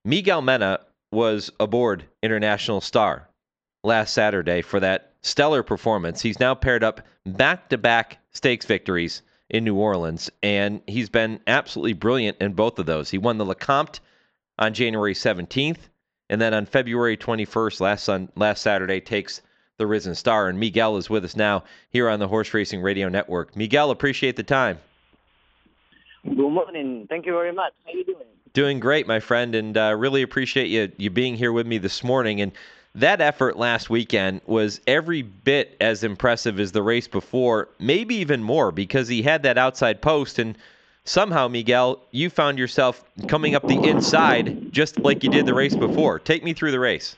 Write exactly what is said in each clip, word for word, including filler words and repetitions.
Miguel Mena was aboard International Star last Saturday for that stellar performance. He's now paired up back-to-back stakes victories in New Orleans, and he's been absolutely brilliant in both of those. He won the Lecomte on January seventeenth, and then on February twenty-first, last sun, last Saturday, takes the Risen Star. And Miguel is with us now here on the Horse Racing Radio Network. Miguel, appreciate the time. Good morning. Thank you very much. How are you doing? Doing great, my friend, and uh, really appreciate you you being here with me this morning. And that effort last weekend was every bit as impressive as the race before, maybe even more, because he had that outside post, and somehow, Miguel, you found yourself coming up the inside just like you did the race before. Take me through the race.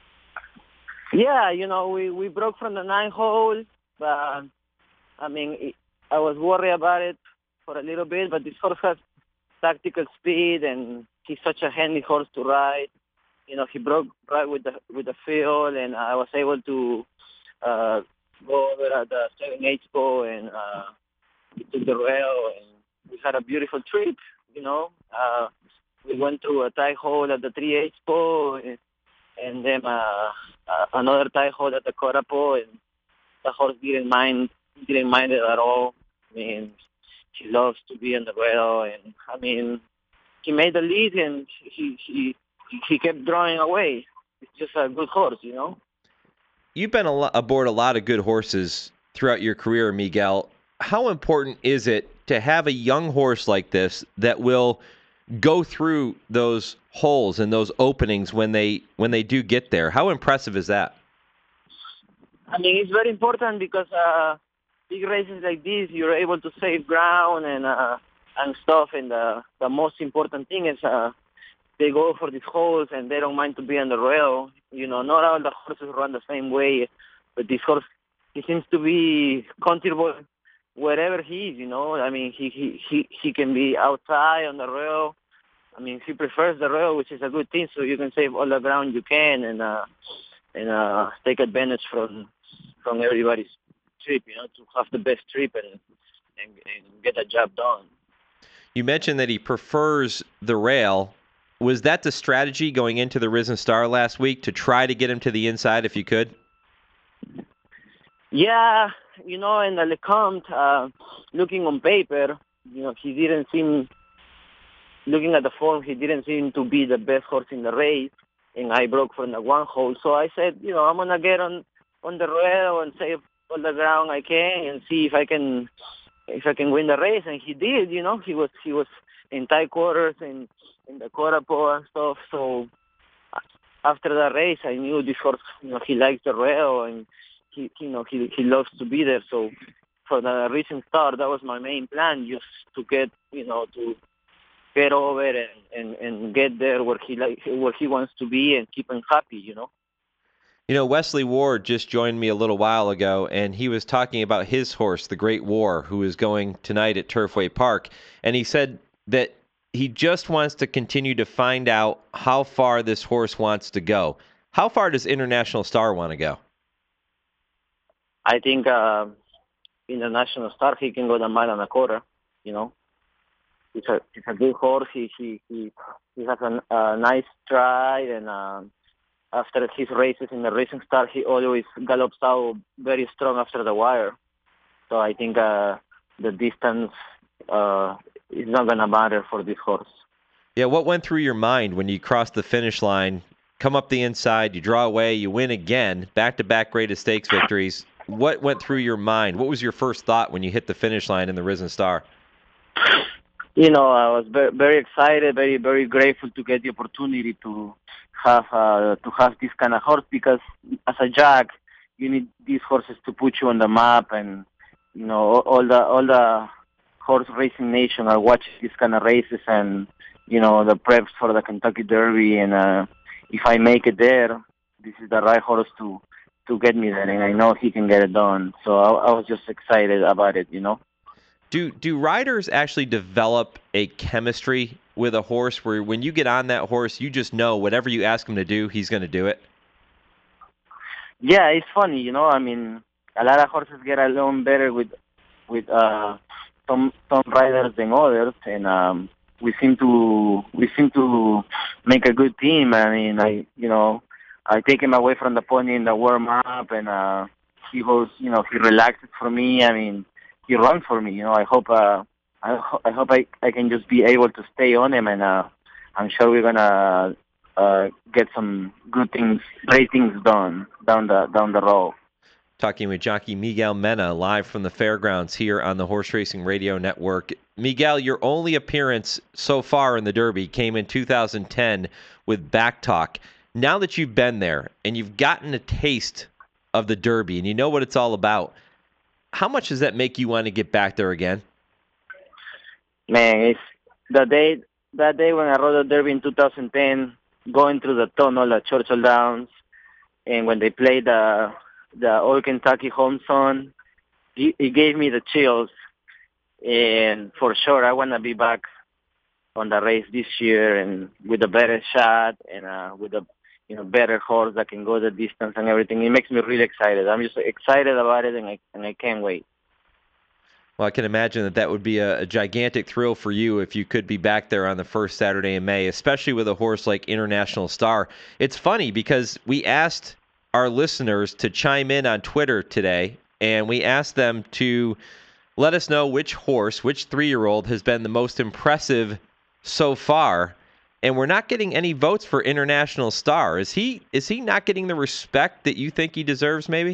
Yeah, you know, we, we broke from the nine hole, but, I mean, it, I was worried about it for a little bit, but this horse has tactical speed, and he's such a handy horse to ride. You know, he broke right with the with the field, and I was able to uh, go over at the seven eight pole, and uh, he took the rail, and we had a beautiful trip. You know, uh, we went through a tie hole at the three eight pole, and, and then uh, uh, another tie hole at the quarter pole, and the horse didn't mind didn't mind it at all. I mean, he loves to be on the rail, and I mean, he made the lead, and he he he kept drawing away. It's just a good horse, you know. You've been a lo- aboard a lot of good horses throughout your career, Miguel. How important is it to have a young horse like this that will go through those holes and those openings when they when they do get there? How impressive is that? I mean, it's very important because uh, big races like this, you're able to save ground and uh, and stuff. And the the most important thing is uh, they go for these holes and they don't mind to be on the rail. You know, not all the horses run the same way, but this horse, he seems to be comfortable wherever he is. You know, I mean, he he he he can be outside on the rail. I mean, he prefers the rail, which is a good thing, so you can save all the ground you can and uh, and uh, take advantage from from everybody's trip, you know, to have the best trip and, and, and get the job done. You mentioned that he prefers the rail. Was that the strategy going into the Risen Star last week, to try to get him to the inside if you could? Yeah, you know, in the Lecomte, uh, looking on paper, you know, he didn't seem, looking at the form, he didn't seem to be the best horse in the race, and I broke from the one hole. So I said, you know, I'm going to get on, on the rail and save all the ground I can and see if I can if I can win the race. And he did, you know. He was he was in tight quarters and in the quarter pole and stuff. So after the race, I knew this horse, you know, he likes the rail and he, you know, he he loves to be there. So for the Risen Star, that was my main plan, just to get, you know, to get over and, and, and get there where he like where he wants to be and keep him happy, you know. You know, Wesley Ward just joined me a little while ago, and he was talking about his horse, the Great War, who is going tonight at Turfway Park. And he said that he just wants to continue to find out how far this horse wants to go. How far does International Star want to go? I think uh, International Star, he can go the mile and a quarter, you know. He's a, he's a good horse. He, he, he, he has a, a nice stride, and uh, after his races in the Racing Star, he always gallops out very strong after the wire. So I think uh, the distance uh, is not going to matter for this horse. Yeah, what went through your mind when you crossed the finish line, come up the inside, you draw away, you win again, back-to-back greatest stakes victories? What went through your mind? What was your first thought when you hit the finish line in the Risen Star? You know, I was very, very excited, very, very grateful to get the opportunity to have uh, to have this kind of horse, because as a jack, you need these horses to put you on the map, and you know, all the all the horse racing nation are watching these kind of races, and you know, the preps for the Kentucky Derby, and uh, if I make it there, this is the right horse to to get me there, and I know he can get it done. So I, I was just excited about it, you know. Do do riders actually develop a chemistry with a horse where when you get on that horse, you just know whatever you ask him to do, he's going to do it? Yeah, it's funny, you know. I mean, a lot of horses get along better with with uh, some some riders than others, and um, we seem to we seem to make a good team. I mean, I you know I take him away from the pony in the warm up, and uh, he goes, you know, he relaxes for me. I mean, he runs for me. You know, I hope uh, I, ho- I hope I I can just be able to stay on him, and uh, I'm sure we're gonna uh, get some good things, great things done down the down the road. Talking with jockey Miguel Mena live from the fairgrounds here on the Horse Racing Radio Network. Miguel, your only appearance so far in the Derby came in two thousand ten with Back Talk. Now that you've been there and you've gotten a taste of the Derby and you know what it's all about, how much does that make you want to get back there again? Man, it's the day that day when I rode the Derby in two thousand ten, going through the tunnel at Churchill Downs, and when they played the the Old Kentucky Home Song, it, it gave me the chills. And for sure, I want to be back on the race this year and with a better shot and uh, with a you know better horse that can go the distance and everything. It makes me really excited. I'm just excited about it, and I and I can't wait. Well, I can imagine that that would be a, a gigantic thrill for you if you could be back there on the first Saturday in May, especially with a horse like International Star. It's funny because we asked our listeners to chime in on Twitter today, and we asked them to let us know which horse, which three-year-old has been the most impressive so far. And we're not getting any votes for International Star. Is he is he not getting the respect that you think he deserves, maybe?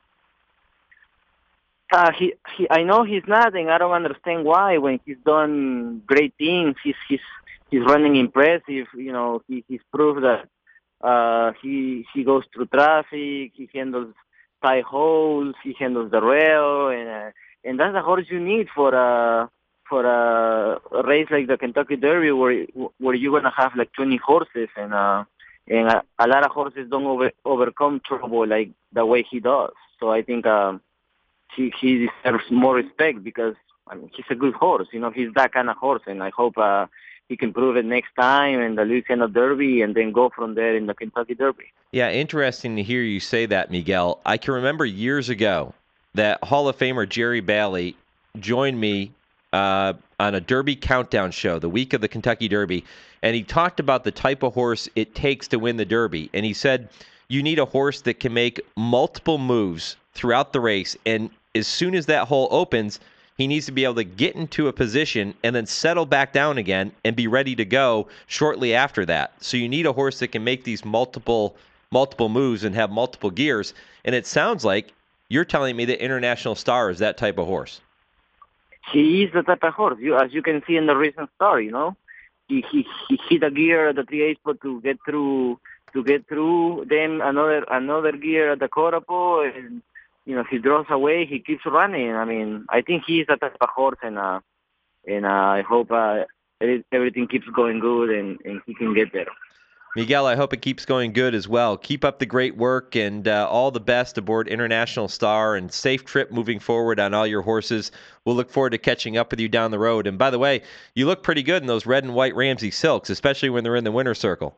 Uh, he, he, I know he's not, and I don't understand why. When he's done great things, he's he's he's running impressive. You know, he, he's proved that uh, he he goes through traffic, he handles tie holes, he handles the rail, and uh, and that's the horse you need for a for a, a race like the Kentucky Derby, where where you're gonna have like twenty horses, and uh, and a, a lot of horses don't over, overcome trouble like the way he does. So I think. Um, He, he deserves more respect because I mean he's a good horse. You know, he's that kind of horse, and I hope uh, he can prove it next time in the Louisiana Derby, and then go from there in the Kentucky Derby. Yeah, interesting to hear you say that, Miguel. I can remember years ago that Hall of Famer Jerry Bailey joined me uh, on a Derby countdown show the week of the Kentucky Derby, and he talked about the type of horse it takes to win the Derby. And he said you need a horse that can make multiple moves throughout the race, and as soon as that hole opens, he needs to be able to get into a position and then settle back down again and be ready to go shortly after that. So you need a horse that can make these multiple multiple moves and have multiple gears. And it sounds like you're telling me that International Star is that type of horse. He is the type of horse. You, as you can see in the recent story, you know, he he, he hit a gear at the three eight spot to get through to get through. Then another another gear at the Corapo, and you know, he draws away, he keeps running. I mean, I think he's the type of horse, and uh, and uh, I hope uh, everything keeps going good, and, and he can get there. Miguel, I hope it keeps going good as well. Keep up the great work, and uh, all the best aboard International Star, and safe trip moving forward on all your horses. We'll look forward to catching up with you down the road. And by the way, you look pretty good in those red and white Ramsey silks, especially when they're in the winner's circle.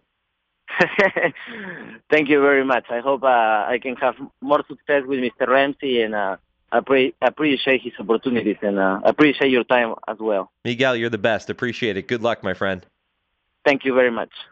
Thank you very much. I hope uh, I can have more success with Mister Ramsey, and uh, I pre- appreciate his opportunities, and uh, appreciate your time as well. Miguel, you're the best. Appreciate it. Good luck, my friend. Thank you very much.